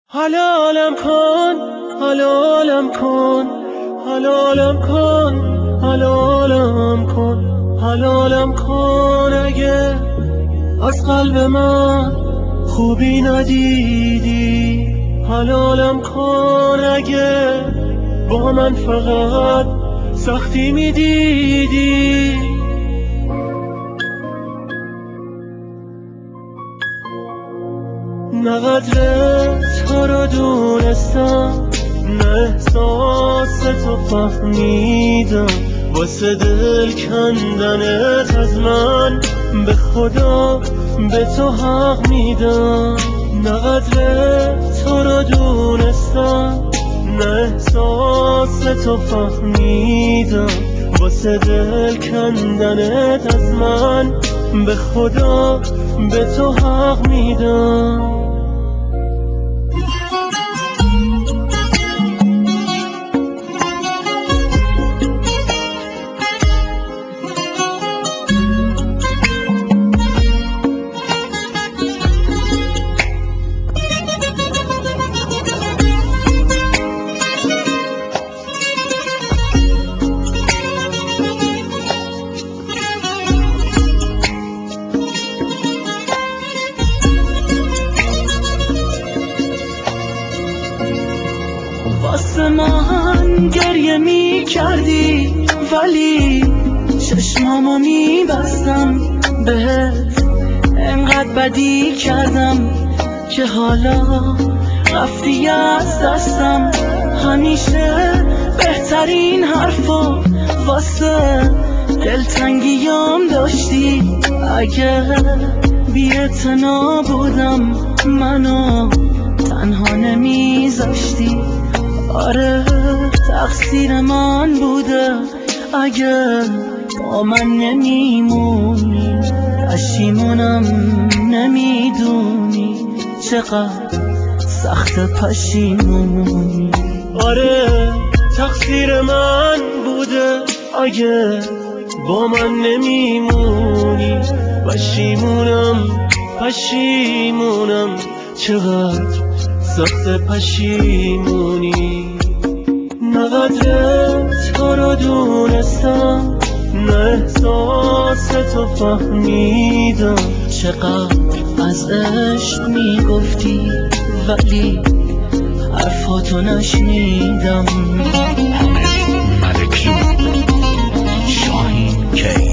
حلالم کن، حلالم کن، حلالم کن، حلالم کن، حلالم کن. اگه از قلب من خوبی ندیدی، حلالم کن. اگه با من فقط سختی میدیدی، نه قدر تو رو دونستم، نه احساس تو فهمیدم. واسه دل کندنت از من به خدا به تو حق میدم. نه قدر تو رو دونستم، نه احساس تو فهمیدم. واسه دل کندنت از من به خدا به تو حق میدم. واسه من گریه می کردی، ولی چشمامو می بستم بهت. انقدر بدی کردم که حالا رفتی از دستم. همیشه بهترین حرفا واسه دلتنگیام داشتی. اگه بی‌اعتنا بودم منو تنها نمیذاشتی. آره تقصیر من بوده اگه با من نمیمونی. پشیمونم نمیدونی چقدر سخت پشیمونی. آره تقصیر من بوده اگه با من نمیمونی. پشیمونم چقدر سخت پشیمونی. نه قدر تو رو دونستم، نه احساس تو فهمیدم. چقدر از عشق میگفتی ولی حرفاتو نشنیدم. حامد ملکی، شاهین کی.